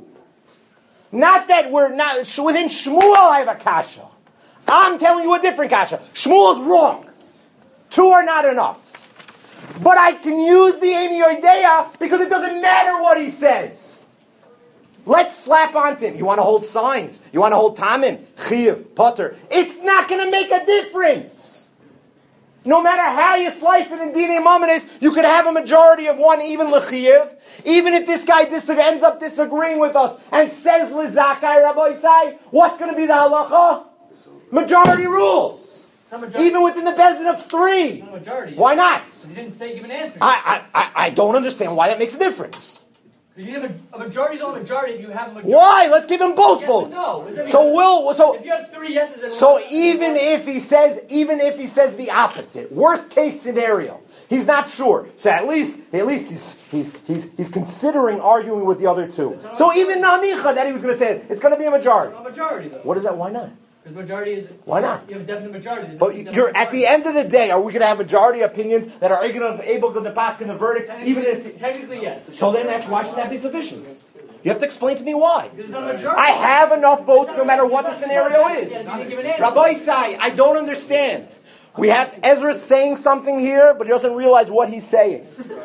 Not that we're not, within Shmuel I have a kasha. I'm telling you a different kasha. Shmuel's wrong. Two are not enough. But I can use the Eni Oidea because it doesn't matter what he says. Let's slap onto him. You want to hold signs? You want to hold Tamim? Chiv, Potter. It's not going to make a difference. No matter how you slice it in Dinei Mamonis, you could have a majority of one even L'Chiv. Even if this guy dis- ends up disagreeing with us and says L'Zakai Rabbi Isai, what's going to be the halacha? Majority rules. Even within the Bezdin of three. Not a majority. Why not? Because you didn't say give an answer. I, I, I, I don't understand why that makes a difference. Because you have a, a majority is only a majority if you have a majority. Why? Let's give him both Yes votes. and no. So we'll. So if you have three yeses and so one no, even if he says, even if he says the opposite, worst case scenario, he's not sure. So at least, at least he's he's he's he's considering arguing with the other two. So even Nanicha that he was going to say it, it's going to be a majority. a majority though. What is that? Why not? Because majority is. Why not? You have a definite majority. There's But a definite you're at majority. the end of the day, are we going to have majority opinions that are going to be able to pass in the verdict, even if? Technically, yes. So then, that's why should that be sufficient? You have to explain to me why. Because it's not a majority. I have enough votes, no matter what the scenario is. Yeah, you didn't give an answer. Rabbi Isai, I don't understand. We have Ezra saying something here, but he doesn't realize what he's saying.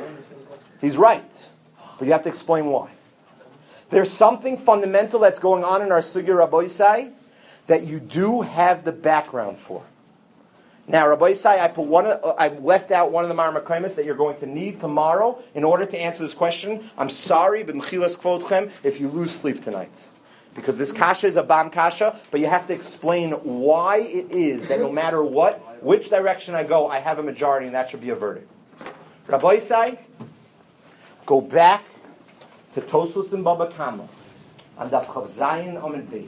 He's right, but you have to explain why. There's something fundamental that's going on in our sugya, Rabbi Isai, that you do have the background for. Now, Rabbi Isai, I put one. Uh, I left out one of the Marmakaimis that you're going to need tomorrow in order to answer this question. I'm sorry, but Mechilas Kvodchem, if you lose sleep tonight, because this kasha is a bam kasha, but you have to explain why it is that no matter what, which direction I go, I have a majority, and that should be a verdict. Rabbi Isai, go back to Tosos and Baba Kama on Daf Chav Zayin Amud Beis.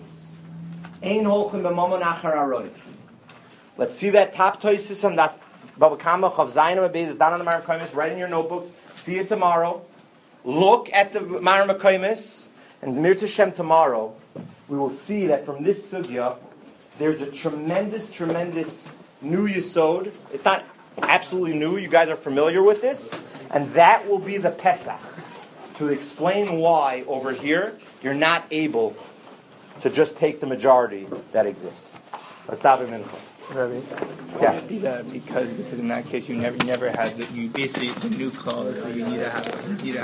Ein holchem b'mamon achar aroif. Let's see that top toisis on that Baba Kama Chav Zayin Amud Beis is down on the Marmakaimis. Write in your notebooks. See it tomorrow. Look at the Marmakaimis, and Mir Hashem tomorrow we will see that from this sugya there's a tremendous, tremendous new yesod. It's not absolutely new. You guys are familiar with this, and that will be the Pesach to explain why over here you're not able to just take the majority that exists. Let's stop him in. Rabbi, Yeah. would it be that because because in that case you never you never had the, you basically the new clause that you need to have you need to